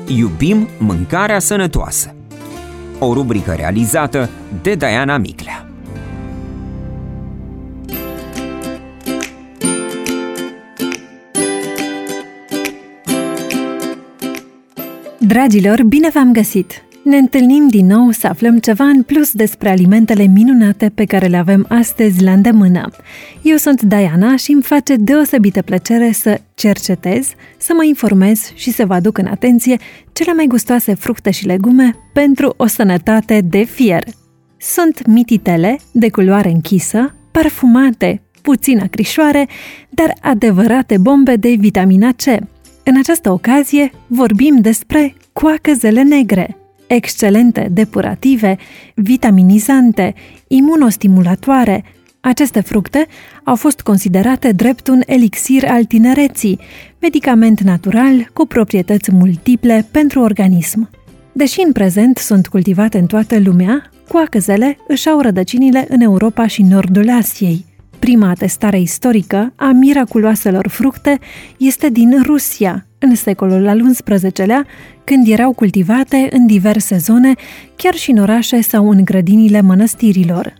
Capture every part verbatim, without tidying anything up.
Iubim mâncarea sănătoasă. O rubrică realizată de Diana Miclea. Dragilor, bine v-am găsit! Ne întâlnim din nou să aflăm ceva în plus despre alimentele minunate pe care le avem astăzi la îndemână. Eu sunt Diana și îmi face deosebită plăcere să cercetez, să mă informez și să vă aduc în atenție cele mai gustoase fructe și legume pentru o sănătate de fier. Sunt mititele, de culoare închisă, parfumate, puțin acrișoare, dar adevărate bombe de vitamina C. În această ocazie vorbim despre coacăzele negre, excelente depurative, vitaminizante, imunostimulatoare. Aceste fructe au fost considerate drept un elixir al tinereții, medicament natural cu proprietăți multiple pentru organism. Deși în prezent sunt cultivate în toată lumea, coacăzele își au rădăcinile în Europa și nordul Asiei. Prima atestare istorică a miraculoaselor fructe este din Rusia, în secolul al unsprezecelea, când erau cultivate în diverse zone, chiar și în orașe sau în grădinile mănăstirilor.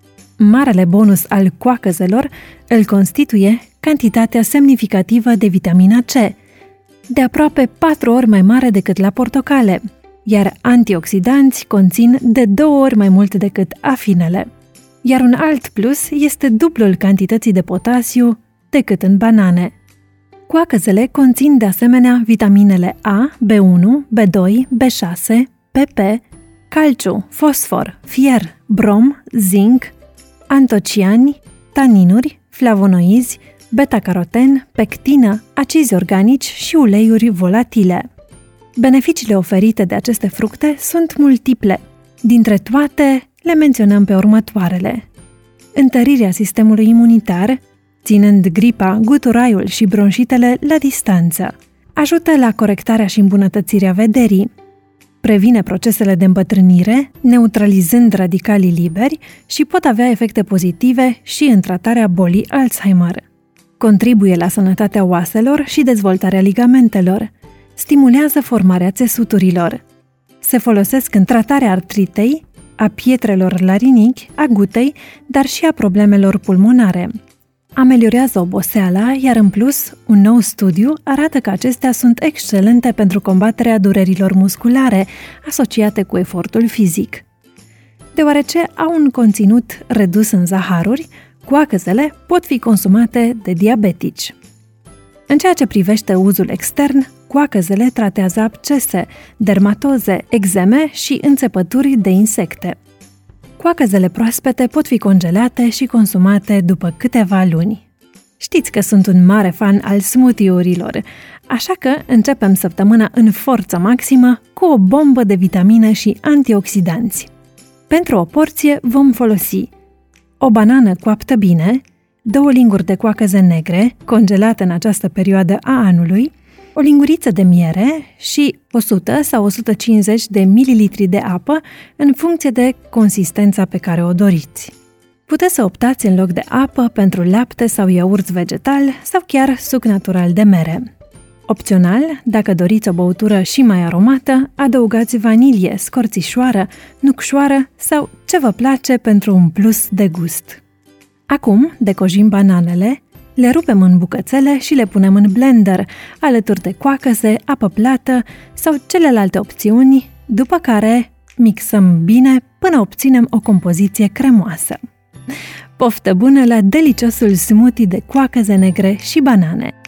Marele bonus al coacăzelor îl constituie cantitatea semnificativă de vitamina C, de aproape patru ori mai mare decât la portocale, iar antioxidanți conțin de două ori mai mult decât afinele. Iar un alt plus este dublul cantității de potasiu decât în banane. Coacăzele conțin de asemenea vitaminele A, B unu, B doi, B șase, P P, calciu, fosfor, fier, brom, zinc, antociani, taninuri, flavonoizi, beta-caroten, pectină, acizi organici și uleiuri volatile. Beneficiile oferite de aceste fructe sunt multiple. Dintre toate, le menționăm pe următoarele: întărirea sistemului imunitar, ținând gripa, guturaiul și bronșitele la distanță. Ajută la corectarea și îmbunătățirea vederii. Previne procesele de îmbătrânire, neutralizând radicalii liberi și pot avea efecte pozitive și în tratarea bolii Alzheimer. Contribuie la sănătatea oaselor și dezvoltarea ligamentelor. Stimulează formarea țesuturilor. Se folosesc în tratarea artritei, a pietrelor la rinichi, a gutei, dar și a problemelor pulmonare. Ameliorează oboseala, iar în plus, un nou studiu arată că acestea sunt excelente pentru combaterea durerilor musculare asociate cu efortul fizic. Deoarece au un conținut redus în zaharuri, coacăzele pot fi consumate de diabetici. În ceea ce privește uzul extern, coacăzele tratează abscese, dermatoze, eczeme și înțepături de insecte. Coacăzele proaspete pot fi congelate și consumate după câteva luni. Știți că sunt un mare fan al smoothie-urilor, așa că începem săptămâna în forță maximă cu o bombă de vitamine și antioxidanți. Pentru o porție vom folosi o banană coaptă bine, două linguri de coacăze negre, congelate în această perioadă a anului, o linguriță de miere și o sută sau o sută cincizeci de mililitri de apă în funcție de consistența pe care o doriți. Puteți să optați în loc de apă pentru lapte sau iaurt vegetal sau chiar suc natural de mere. Opțional, dacă doriți o băutură și mai aromată, adăugați vanilie, scorțișoară, nucșoară sau ce vă place pentru un plus de gust. Acum decojim bananele, le rupem în bucățele și le punem în blender, alături de coacăze, apă plată sau celelalte opțiuni, după care mixăm bine până obținem o compoziție cremoasă. Poftă bună la deliciosul smoothie de coacăze negre și banane!